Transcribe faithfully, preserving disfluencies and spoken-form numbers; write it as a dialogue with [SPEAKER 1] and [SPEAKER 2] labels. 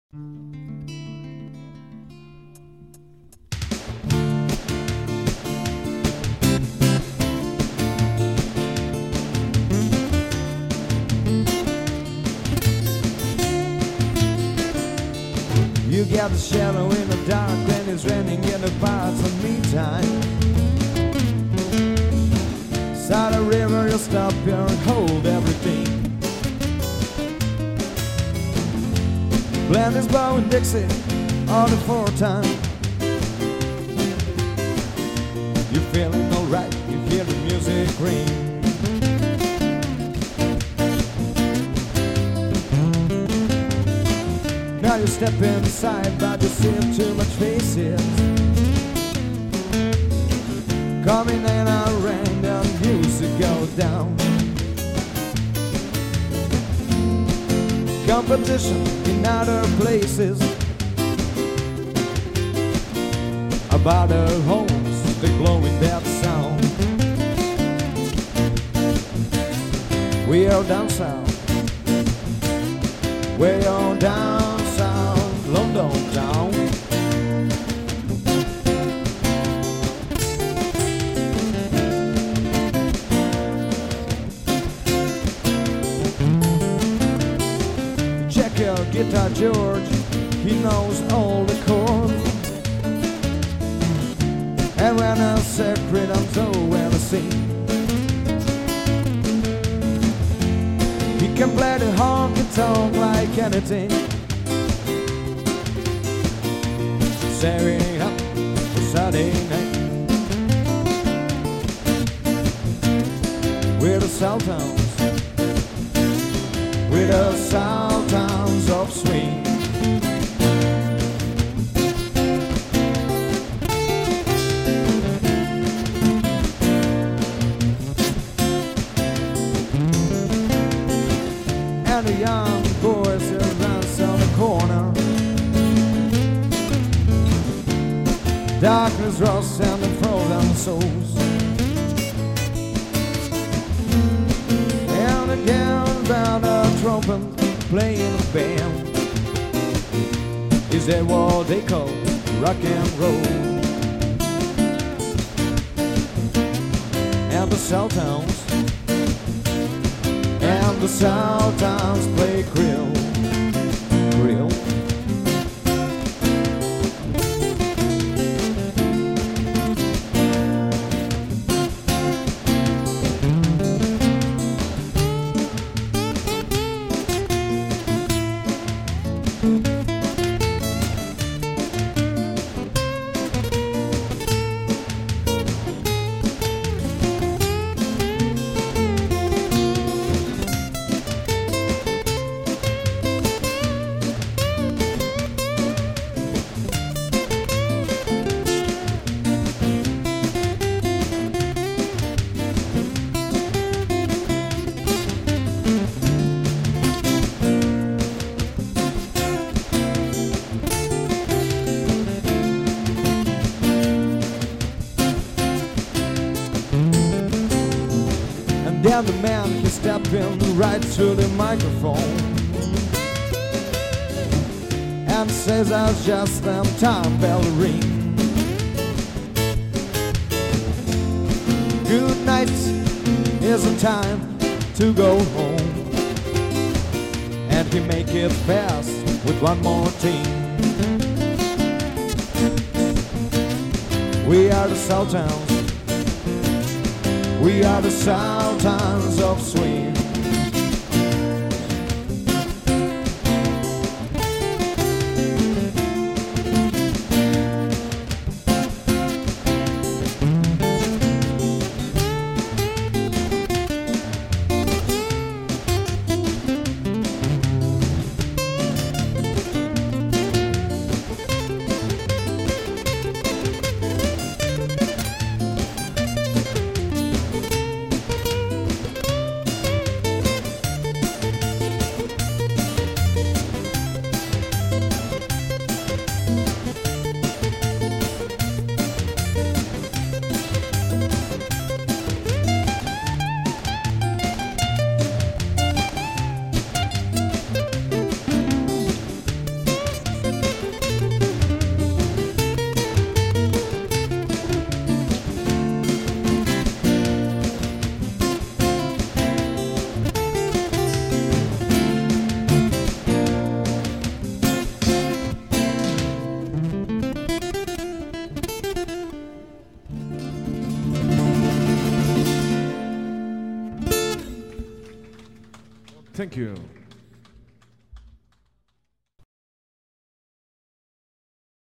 [SPEAKER 1] You got the shadow in the dark when it's raining in the parts of me time. Side a river, you'll stop here and hold everything. Blend this bow and Dixie on the four time. You're feeling alright, you hear the music ring. Now you step inside, but you see too much faces coming in around, and music goes down. Competition in other places about our homes, they glowing that sound. We are down south, way on down south, London town. Check your guitar, George, he knows all the chords. And when I sacred, I'm so well to sing. He can play the honky tonk like anything. Saturday up for Saturday night. We're the South Towns, we're the South Towns of swing. And the young boys that runs on the corner, darkness rust and the frozen souls. And again down the trumpet playing a band. Is that what they call rock and roll? And the South Towns, and the South Towns play grill, grill. Then the man he stepped in right to the microphone and says, "I'll just them time bell ring. Good night is the time to go home." And he make it fast with one more thing. We are the South Towns, we are the South Towns of swing. Thank you.